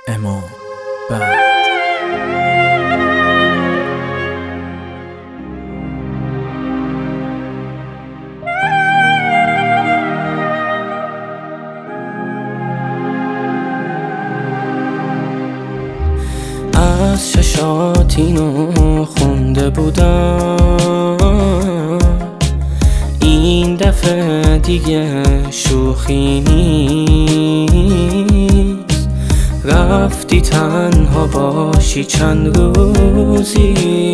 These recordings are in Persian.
اما بعد از چشات اینو خونده بودم، این دفعه دیگه شوخی نیست. رفتی تنها باشی چند روزی،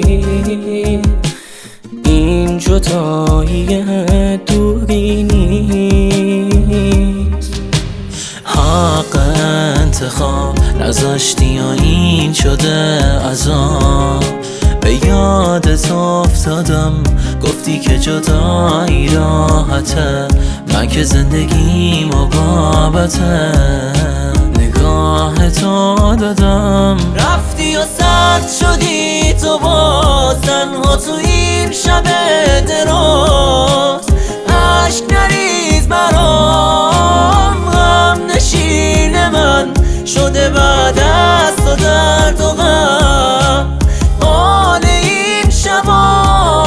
این جدایی دوری نیست. حق انتخاب نذاشتی یا این شده عذاب؟ به یادت افتادم گفتی که جدایی راحته، من که زندگی مقابته نگاه تو دادم. رفتی و سرد شدی تو باز تنها تو این شب دراز. عشق نریز برام، غم نشین من شده بعد از تو درد و غم. حال این شبا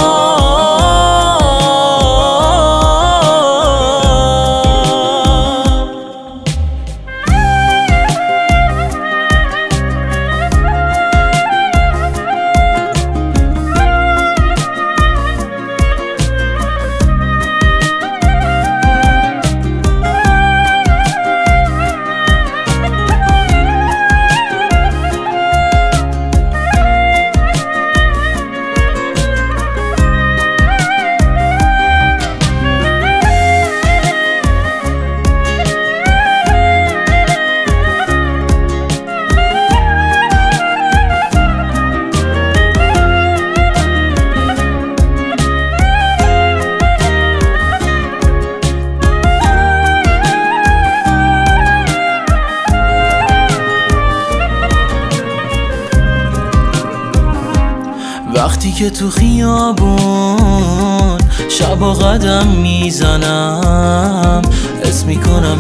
وقتی که تو خیابون شبا قدم میزنم، حس میکنم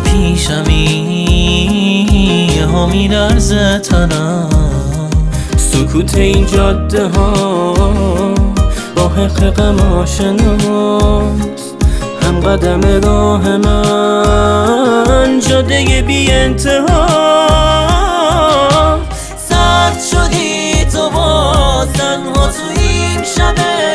پیشمی ها میلرزه تنم. سکوت این جاده ها با حق غم آشناست، هم قدم راه من جاده بی انتها. سرد شدی تو باز تنها تو این شب